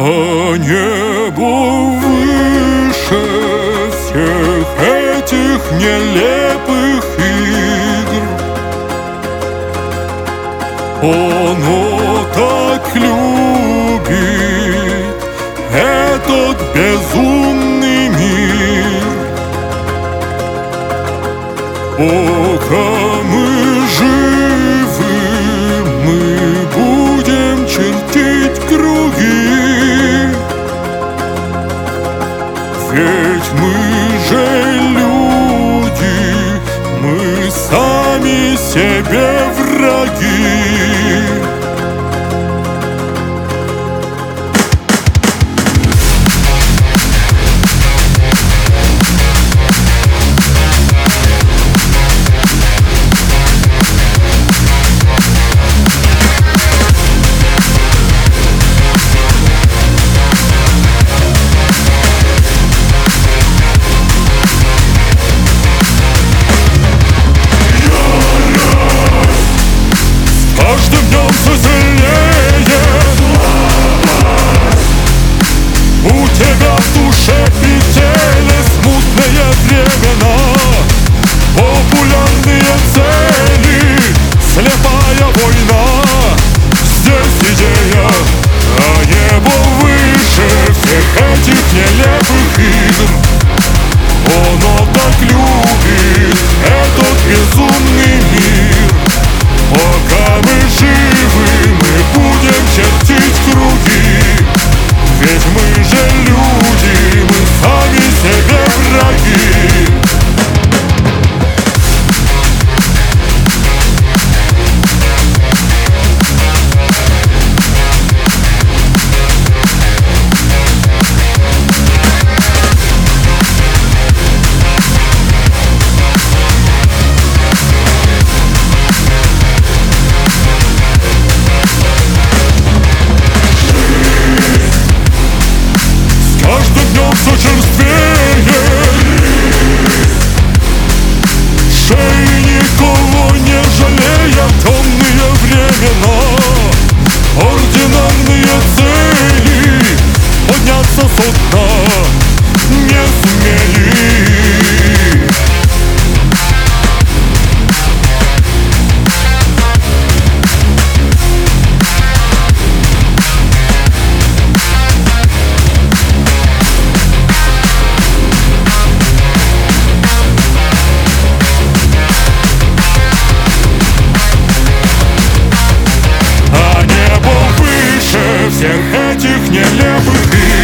а небо выше всех этих нелепых игр. Оно так любит этот безумный мир. Пока мы живы, мы будем чертить круги. Ведь мы же люди, мы сами себе враги. Каждым днем все сильнее. У тебя в душе и теле смутные времена, популярные цели, слепая война. Здесь идея, а небо выше всех этих нелепых игр. Оно так любит этот безумный мир. Пока мы живы, мы будем чертить круги. Ведь мы же люди, мы сами себе враги. Каждым днем все черствее. Шеи никого не жалея, темные времена, ординарные цели, подняться со дна не смели. Всех этих нелепых игр.